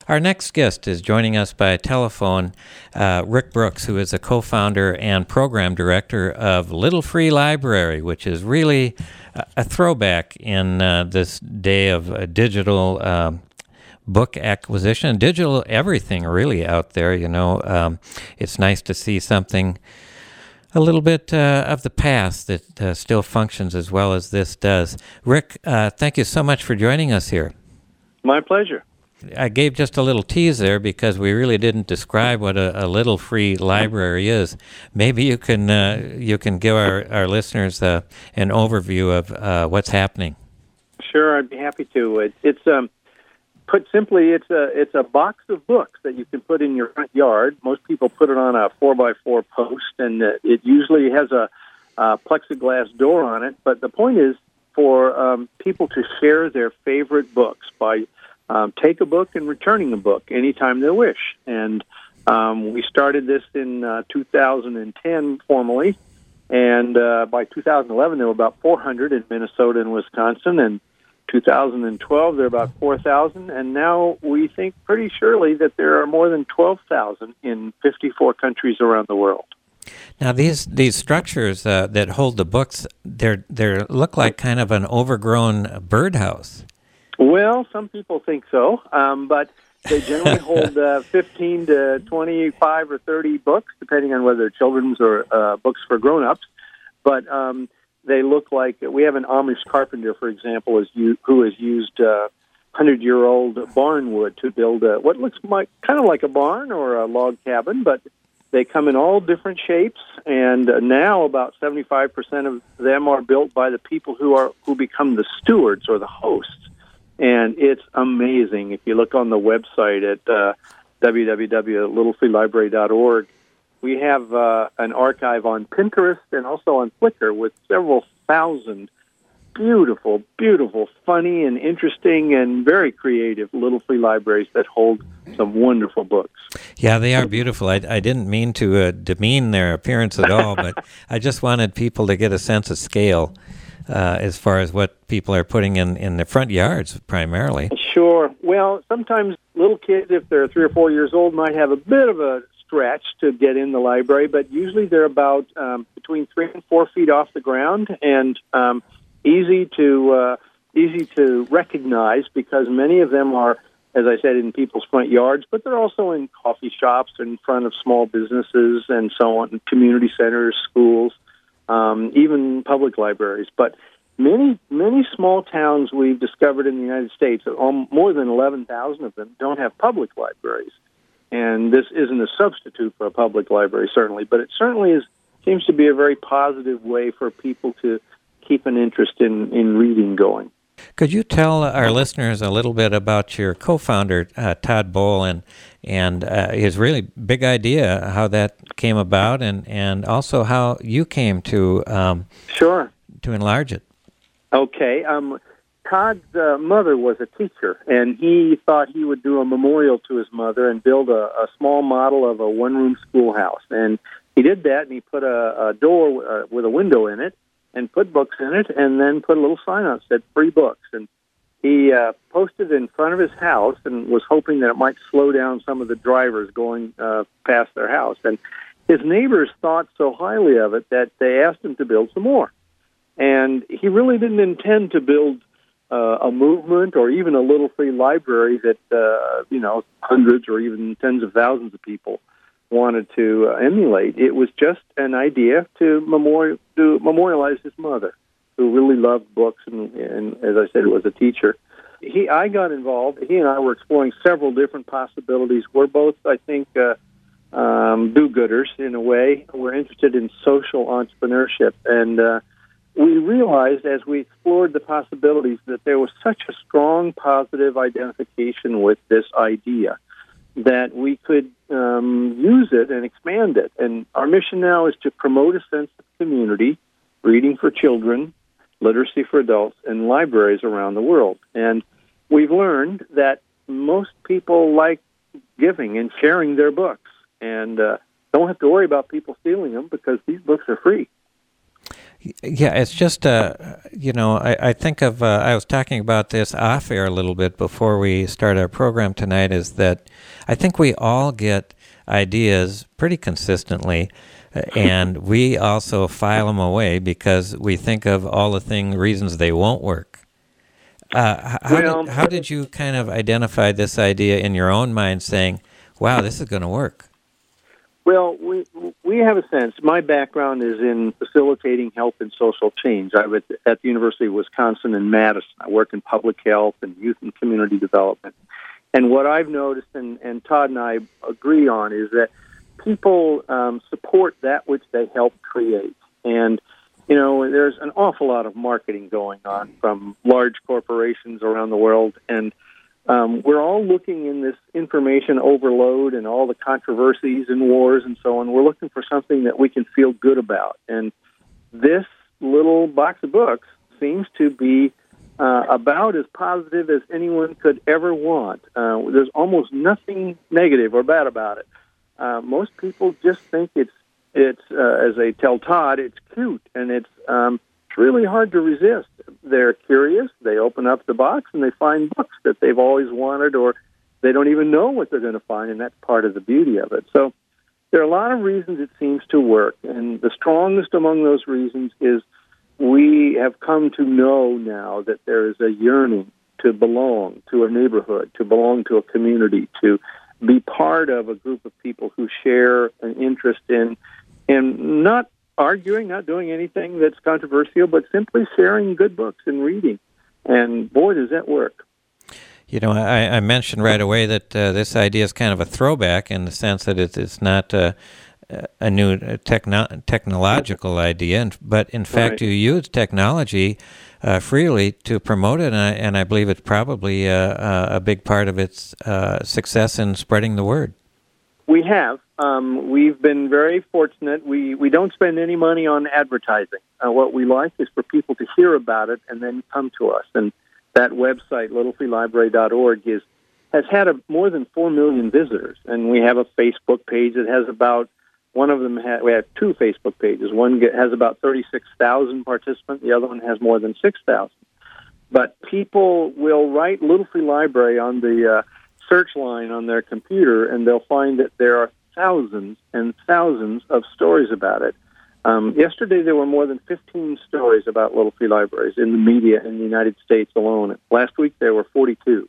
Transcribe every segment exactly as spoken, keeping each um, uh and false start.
Our next guest is joining us by telephone, uh, Rick Brooks, who is a co-founder and program director of Little Free Library, which is really a, a throwback in uh, this day of uh, digital um, book acquisition, digital everything really out there. You know, um, it's nice to see something a little bit uh, of the past that uh, still functions as well as this does. Rick, uh, thank you so much for joining us here. My pleasure. I gave just a little tease there because we really didn't describe what a, a Little Free Library is. Maybe you can uh, you can give our, our listeners uh, an overview of uh, what's happening. Sure, I'd be happy to. It, it's um, put simply, it's a it's a box of books that you can put in your front yard. Most people put it on a four by four post, and uh, it usually has a, a plexiglass door on it. But the point is for um, people to share their favorite books by Um, take a book and returning a book anytime they wish. And um, we started this in uh, two thousand ten formally, and uh, by two thousand eleven there were about four hundred in Minnesota and Wisconsin, and two thousand twelve there were about four thousand, and now we think pretty surely that there are more than twelve thousand in fifty-four countries around the world. Now these these structures uh, that hold the books, they're they look like kind of an overgrown birdhouse. Well, some people think so, um, but they generally hold uh, fifteen to twenty-five or thirty books, depending on whether they're children's or uh, books for grown-ups. But um, they look like, we have an Amish carpenter, for example, is u- who has used uh, hundred-year-old barn wood to build a, what looks like kind of like a barn or a log cabin, but they come in all different shapes, and uh, now about seventy-five percent of them are built by the people who are who become the stewards or the hosts. And it's amazing. If you look on the website at uh, w w w dot little free library dot org, we have uh, an archive on Pinterest and also on Flickr with several thousand beautiful, beautiful, funny and interesting and very creative Little Free Libraries that hold some wonderful books. Yeah, they are beautiful. I, I didn't mean to uh, demean their appearance at all, but I just wanted people to get a sense of scale. Uh, as far as what people are putting in, in the front yards, primarily. Sure. Well, sometimes little kids, if they're three or four years old, might have a bit of a stretch to get in the library, but usually they're about um, between three and four feet off the ground, and um, easy to uh, easy to recognize because many of them are, as I said, in people's front yards, but they're also in coffee shops, in front of small businesses, and so on, community centers, schools. Um, even public libraries. But many, many small towns we've discovered in the United States, um, more than eleven thousand of them, don't have public libraries. And this isn't a substitute for a public library, certainly, but it certainly is seems to be a very positive way for people to keep an interest in, in reading going. Could you tell our listeners a little bit about your co-founder, uh, Todd Bohl, and and uh, his really big idea, how that came about, and, and also how you came to um, sure to enlarge it? Okay. Um, Todd's uh, mother was a teacher, and he thought he would do a memorial to his mother and build a, a small model of a one-room schoolhouse. And he did that, and he put a, a door uh, with a window in it, and put books in it, and then put a little sign on it that said free books. And he uh, posted in front of his house and was hoping that it might slow down some of the drivers going uh, past their house. And his neighbors thought so highly of it that they asked him to build some more. And he really didn't intend to build uh, a movement or even a Little Free Library that, uh, you know, hundreds or even tens of thousands of people wanted to uh, emulate. It was just an idea to, memori- to memorialize his mother, who really loved books, and, and as I said, was a teacher. He, I got involved. He and I were exploring several different possibilities. We're both, I think, uh, um, do-gooders in a way. We're interested in social entrepreneurship, and uh, we realized as we explored the possibilities that there was such a strong positive identification with this idea that we could um, use it and expand it. And our mission now is to promote a sense of community, reading for children, literacy for adults, and libraries around the world. And we've learned that most people like giving and sharing their books, and uh, don't have to worry about people stealing them because these books are free. Yeah, it's just, uh, you know, I, I think of, uh, I was talking about this off air a little bit before we start our program tonight, is that I think we all get ideas pretty consistently, uh, and we also file them away because we think of all the thing reasons they won't work. Uh, how, Well, did, how did you kind of identify this idea in your own mind saying, wow, this is going to work? Well, we we have a sense. My background is in facilitating health and social change. I was at the University of Wisconsin in Madison. I work in public health and youth and community development. And what I've noticed, and, and Todd and I agree on, is that people um, support that which they help create. And, you know, there's an awful lot of marketing going on from large corporations around the world, and Um, we're all looking in this information overload and all the controversies and wars and so on. We're looking for something that we can feel good about. And this little box of books seems to be uh, about as positive as anyone could ever want. Uh, there's almost nothing negative or bad about it. Uh, most people just think it's, it's uh, as they tell Todd, it's cute, and it's um, it's really hard to resist. They're curious. They open up the box and they find books that they've always wanted, or they don't even know what they're going to find, and that's part of the beauty of it. So there are a lot of reasons it seems to work, and the strongest among those reasons is we have come to know now that there is a yearning to belong to a neighborhood, to belong to a community, to be part of a group of people who share an interest in, in not arguing, not doing anything that's controversial, but simply sharing good books and reading. And boy, does that work. You know, I, I mentioned right away that uh, this idea is kind of a throwback in the sense that it's, it's not uh, a new techno- technological idea, but in fact right. you use technology uh, freely to promote it, and I, and I believe it's probably uh, a big part of its uh, success in spreading the word. We have. Um, we've been very fortunate. We, we don't spend any money on advertising. Uh, what we like is for people to hear about it and then come to us. And that website, little free library dot org, is has had a, more than four million visitors. And we have a Facebook page that has about, one of them, ha- we have two Facebook pages. One get, has about thirty-six thousand participants. The other one has more than six thousand. But people will write Little Free Library on the uh, search line on their computer, and they'll find that there are thousands and thousands of stories about it. Um, yesterday, there were more than fifteen stories about Little Free Libraries in the media in the United States alone. Last week, there were forty-two.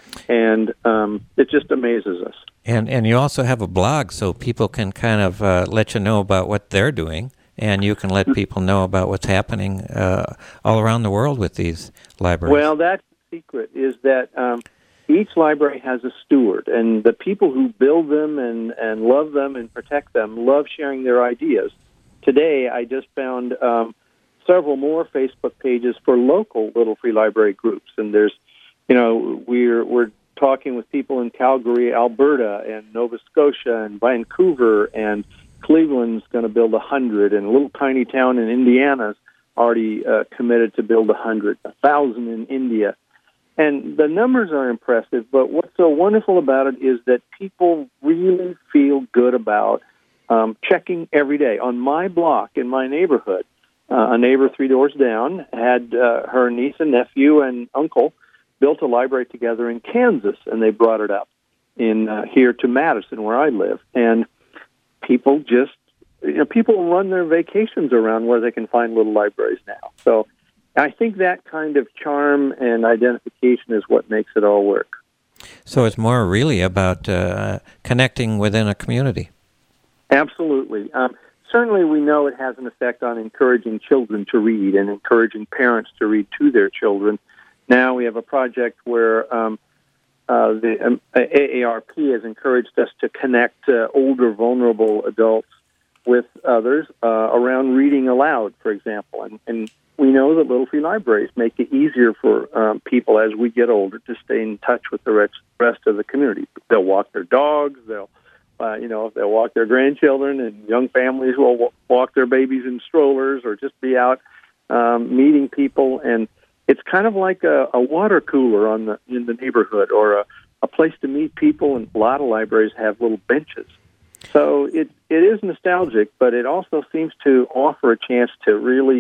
And um, it just amazes us. And and you also have a blog, so people can kind of uh, let you know about what they're doing, and you can let people know about what's happening uh, all around the world with these libraries. Well, that's the secret, is that um, each library has a steward, and the people who build them and, and love them and protect them love sharing their ideas. Today, I just found um, several more Facebook pages for local Little Free Library groups, and there's, you know, we're we're talking with people in Calgary, Alberta, and Nova Scotia, and Vancouver, and Cleveland's going to build a hundred, and a little tiny town in Indiana's already uh, committed to build a hundred, a thousand in India. And the numbers are impressive, but what's so wonderful about it is that people really feel good about um, checking every day. On my block in my neighborhood, uh, a neighbor three doors down had uh, her niece and nephew and uncle built a library together in Kansas, and they brought it up in uh, here to Madison, where I live. And people just, you know, people run their vacations around where they can find little libraries now. So I think that kind of charm and identification is what makes it all work. So it's more really about uh, connecting within a community. Absolutely. Um, certainly we know it has an effect on encouraging children to read and encouraging parents to read to their children. Now we have a project where um, uh, the um, A A R P has encouraged us to connect uh, older, vulnerable adults with others uh, around reading aloud, for example. And, and we know that Little Free Libraries make it easier for um, people as we get older to stay in touch with the rest, rest of the community. They'll walk their dogs, they'll, uh, you know, they'll walk their grandchildren, and young families will w- walk their babies in strollers or just be out um, meeting people. And it's kind of like a, a water cooler on the in the neighborhood, or a, a place to meet people, and a lot of libraries have little benches. So it it is nostalgic, but it also seems to offer a chance to really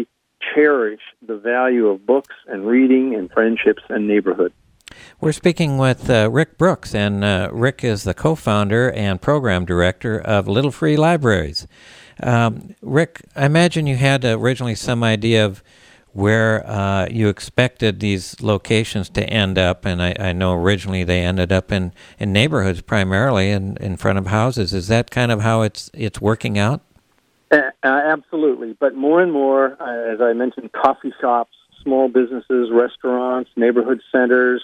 cherish the value of books and reading and friendships and neighborhood. We're speaking with uh, Rick Brooks, and uh, Rick is the co-founder and program director of Little Free Libraries. Um, Rick, I imagine you had originally some idea of where uh, you expected these locations to end up, and I, I know originally they ended up in, in neighborhoods primarily, in, in front of houses. Is that kind of how it's it's working out? Uh, uh, absolutely, but more and more, uh, as I mentioned, coffee shops, small businesses, restaurants, neighborhood centers.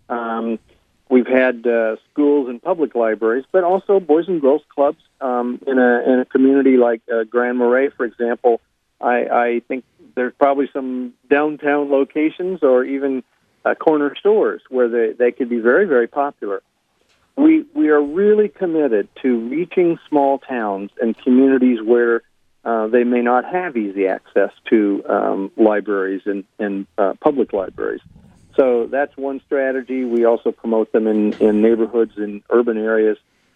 Um, we've had uh, schools and public libraries, but also boys and girls clubs um, in a in a community like uh, Grand Marais, for example. I, I think there's probably some downtown locations or even uh, corner stores where they, they could be very, very popular. We we are really committed to reaching small towns and communities where uh, they may not have easy access to um, libraries and, and uh, public libraries. So that's one strategy. We also promote them in, in neighborhoods in urban areas.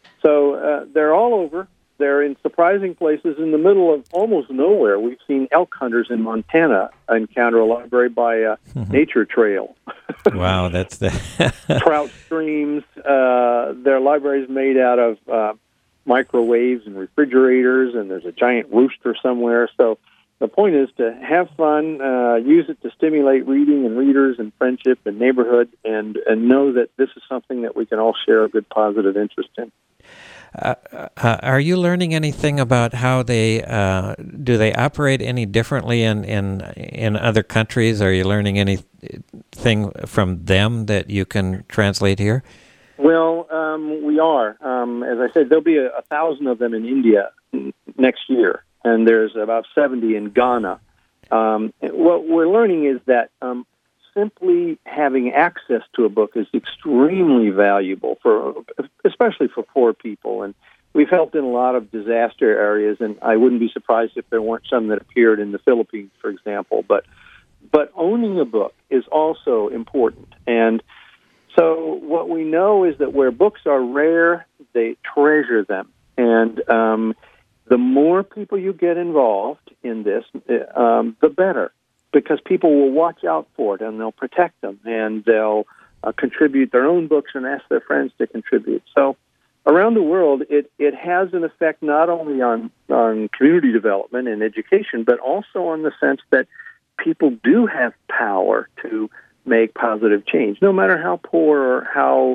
So uh, they're all over. They're in surprising places in the middle of almost nowhere. We've seen elk hunters in Montana encounter a library by a mm-hmm. nature trail. Wow, that's the trout streams. Uh, their libraries made out of uh, microwaves and refrigerators, and there's a giant rooster somewhere. So the point is to have fun, uh, use it to stimulate reading and readers and friendship and neighborhood, and, and know that this is something that we can all share a good positive interest in. Uh, uh, are you learning anything about how they uh, do they operate any differently in, in in other countries? Are you learning anything from them that you can translate here? Well, um, we are. Um, as I said, there'll be a, a thousand of them in India next year, and there's about seventy in Ghana. Um, what we're learning is that um, simply having access to a book is extremely valuable for, especially for poor people. And we've helped in a lot of disaster areas, and I wouldn't be surprised if there weren't some that appeared in the Philippines, for example. But but owning a book is also important. And so what we know is that where books are rare, they treasure them. And um, the more people you get involved in this, um, the better, because people will watch out for it, and they'll protect them, and they'll uh, contribute their own books and ask their friends to contribute. So around the world, it, it has an effect not only on, on community development and education, but also on the sense that people do have power to make positive change, no matter how poor or how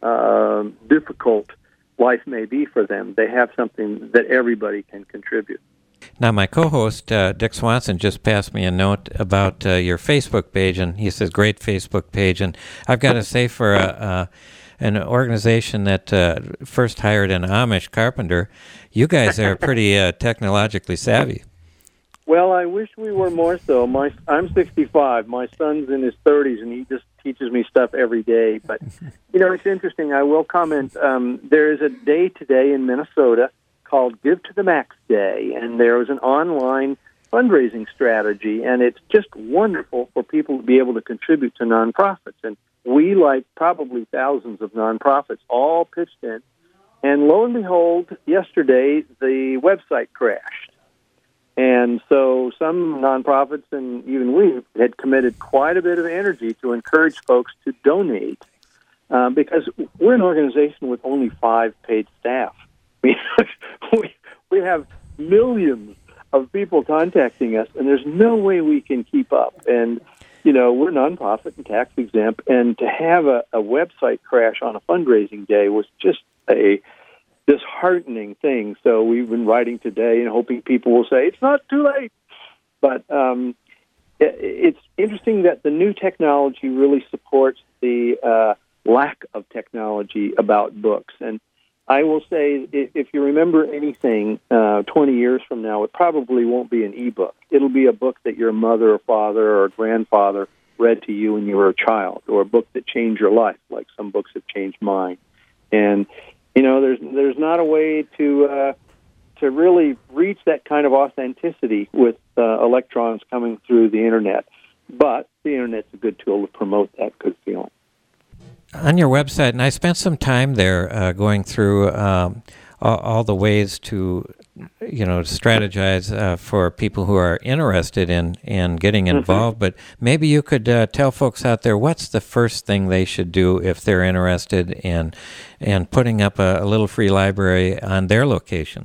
uh, difficult life may be for them. They have something that everybody can contribute. Now, my co-host, uh, Dick Swanson, just passed me a note about uh, your Facebook page, and he says, great Facebook page. And I've got to say, for a, uh, an organization that uh, first hired an Amish carpenter, you guys are pretty uh, technologically savvy. Well, I wish we were more so. My, I'm sixty-five. My son's in his thirties, and he just teaches me stuff every day. But, you know, it's interesting. I will comment. Um, there is a day today in Minnesota called Give to the Max Day, and there was an online fundraising strategy, and it's just wonderful for people to be able to contribute to nonprofits. And we, like probably thousands of nonprofits, all pitched in. And lo and behold, yesterday the website crashed. And so some nonprofits, and even we, had committed quite a bit of energy to encourage folks to donate, uh, because we're an organization with only five paid staff. we, we have millions of people contacting us, and there's no way we can keep up. And, you know, we're nonprofit and tax exempt, and to have a, a website crash on a fundraising day was just a disheartening thing. So we've been writing today and hoping people will say, it's not too late. But um, it, it's interesting that the new technology really supports the uh, lack of technology about books. And I will say, if you remember anything uh, twenty years from now, it probably won't be an e-book. It'll be a book that your mother or father or grandfather read to you when you were a child, or a book that changed your life, like some books have changed mine. And, you know, there's there's not a way to uh, to really reach that kind of authenticity with uh, electrons coming through the Internet. But the Internet's a good tool to promote that good feeling. On your website, and I spent some time there uh, going through um, all, all the ways to you know, strategize uh, for people who are interested in, in getting involved. Mm-hmm. But maybe you could uh, tell folks out there what's the first thing they should do if they're interested in in putting up a, a little free library on their location.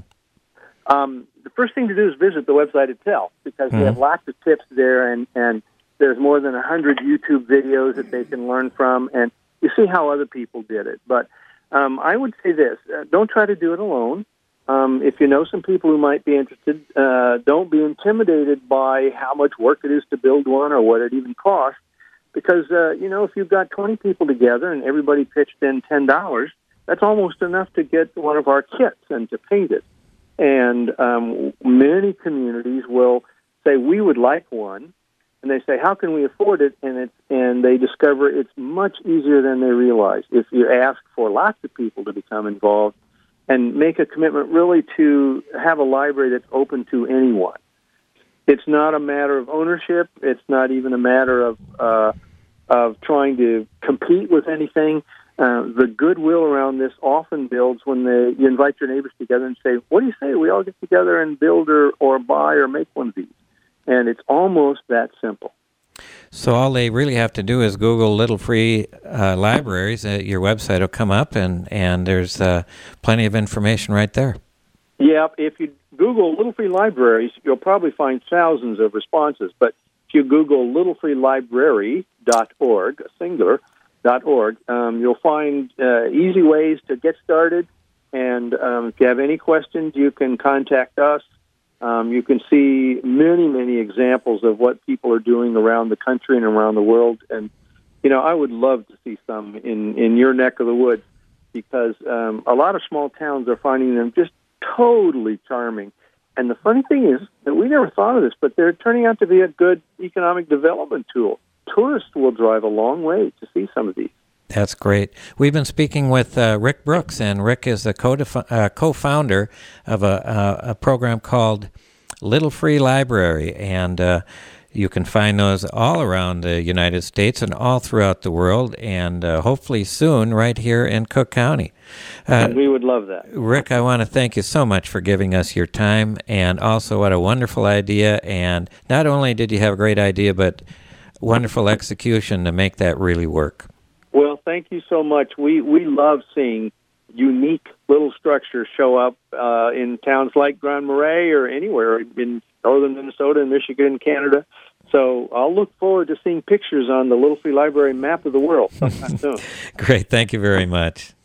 Um, the first thing to do is visit the website itself, because mm-hmm. we have lots of tips there, and, and there's more than one hundred YouTube videos that they can learn from, and you see how other people did it. But um, I would say this, uh, don't try to do it alone. Um, if you know some people who might be interested, uh, don't be intimidated by how much work it is to build one or what it even costs, because, uh, you know, if you've got twenty people together and everybody pitched in ten dollars, that's almost enough to get one of our kits and to paint it. And um, many communities will say, we would like one, and they say, how can we afford it? And it's, and they discover it's much easier than they realize if you ask for lots of people to become involved and make a commitment really to have a library that's open to anyone. It's not a matter of ownership. It's not even a matter of uh, of trying to compete with anything. Uh, the goodwill around this often builds when they, you invite your neighbors together and say, what do you say we all get together and build or, or buy or make one of these? And it's almost that simple. So all they really have to do is Google Little Free uh, Libraries. Uh, your website will come up, and, and there's uh, plenty of information right there. Yeah, if you Google Little Free Libraries, you'll probably find thousands of responses. But if you Google little free library dot org, singular, dot org, um, you'll find uh, easy ways to get started. And um, if you have any questions, you can contact us. Um, you can see many, many examples of what people are doing around the country and around the world. And, you know, I would love to see some in, in your neck of the woods, because um, a lot of small towns are finding them just totally charming. And the funny thing is that we never thought of this, but they're turning out to be a good economic development tool. Tourists will drive a long way to see some of these. That's great. We've been speaking with uh, Rick Brooks, and Rick is the co-defi- uh, co-founder of a, uh, a program called Little Free Library, and uh, you can find those all around the United States and all throughout the world, and uh, hopefully soon right here in Cook County. Uh, and we would love that. Rick, I want to thank you so much for giving us your time, and also what a wonderful idea. And not only did you have a great idea, but wonderful execution to make that really work. Well, thank you so much. We we love seeing unique little structures show up uh, in towns like Grand Marais or anywhere in northern Minnesota and Michigan and Canada. So I'll look forward to seeing pictures on the Little Free Library map of the world sometime soon. Great. Thank you very much.